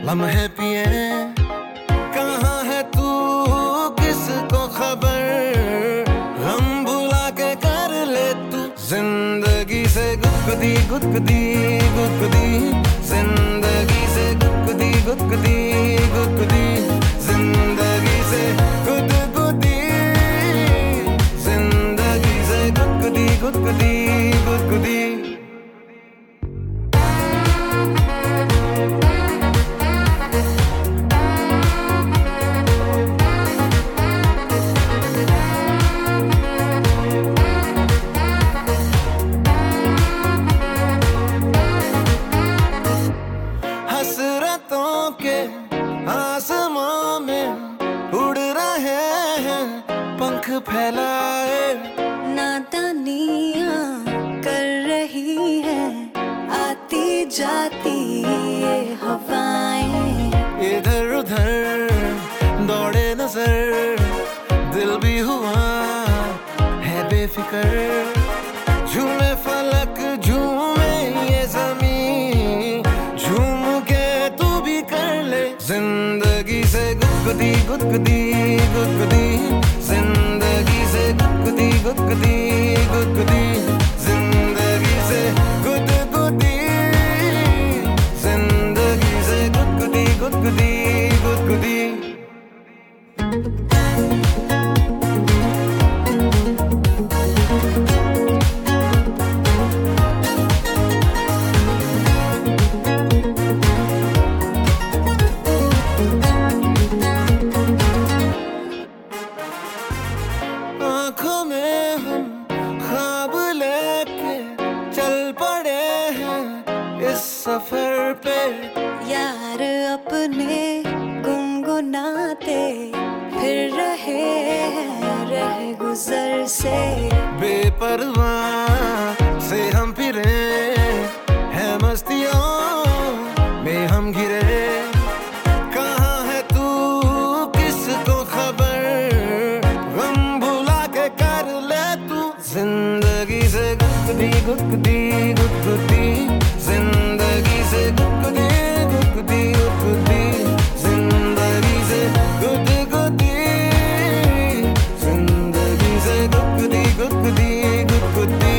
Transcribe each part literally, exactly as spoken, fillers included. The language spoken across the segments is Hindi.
लम्हे पिए कहाँ है तू किसको खबर गम भुला के कर ले तू जिंदगी से गुदगुदी गुदगुदी गुदगुदी जिंदगी से गुदगुदी गुदगुदी गुदगुदी जिंदगी से गुदगुदी जिंदगी से गुदगुदी गुदगुदी गुदगुदी हसरतों के आसमां में उड़ रहे हैं पंख फैलाए नादानियाँ कर रही है आती जाती ये हवाएं इधर उधर दौड़े नजर दिल भी हुआ है बेफिकर झूमे फलक झूमे ये ज़मीं झूम के तू भी कर ले जिंदगी से गुदगुदी गुदगुदी गुदगुदी जिंदगी से गुदगुदी गुदगुदी गुदगुदी जिंदगी से गुदगुदी जिंदगी से गुदगुदी गुदगुदी गुदगुदी आँखों में हम ख्वाब लेके चल पड़े हैं इस सफर पे यार अपने गुनगुनाते फिर रहे हैं रह गुजर से बेपरवाह से हम फिरे हैं मस्तियों में हम घिरे कहाँ है तू किसको खबर गम भुला के कर ले तू जिंदगी से गुदगुदी गुदगुदी गुदगुदी जिंदगी से गुदगुदी गुदगुदी गुदगुदी जिंदगी से गुदगुदी जिंदगी से गुदगुदी गुदगुदी गुदगुदी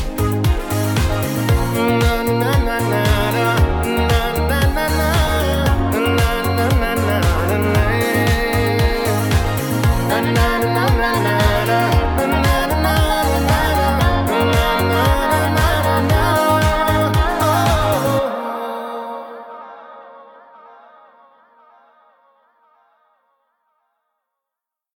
ना ना ना ना ना ना ना ना ना ना ना ना na na na na na